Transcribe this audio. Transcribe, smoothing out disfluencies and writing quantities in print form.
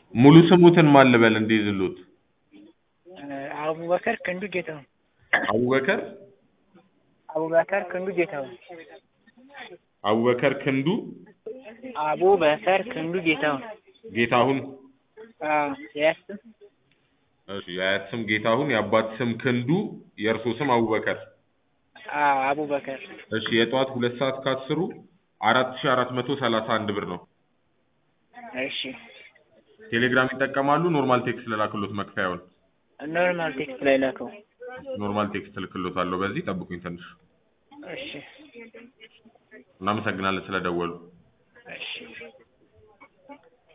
ሙሉ ስሙትን ማን ልበል እንዲይዝሉት? አቡበከር ክንዱ ጌታሁን። አቡበከር አቡበከር ክንዱ ጌታሁን። አቡበከር ክንዱ አቡበከር ክንዱ ጌታሁን። ጌታሁን። የስ እሺ የአያት ስም ጌታሁን፣ የአባት ስም ክንዱ፣ የእርሶ ስም አቡበከር። አቡበከር። እሺ የጠዋት 2 ሰዓት ከ10 4431 ብር ነው። እሺ ቴሌግራም ይጠቀማሉ? ኖርማል ቴክስት ልላክሎት መክፈያውን? ኖርማል ቴክስት ላይ ላከው። ኖርማል ቴክስት ልክሎታለሁ። በዚህ ጠብቁኝ ትንሽ። እሺ እናመሰግናለን ስለደወሉ። እሺ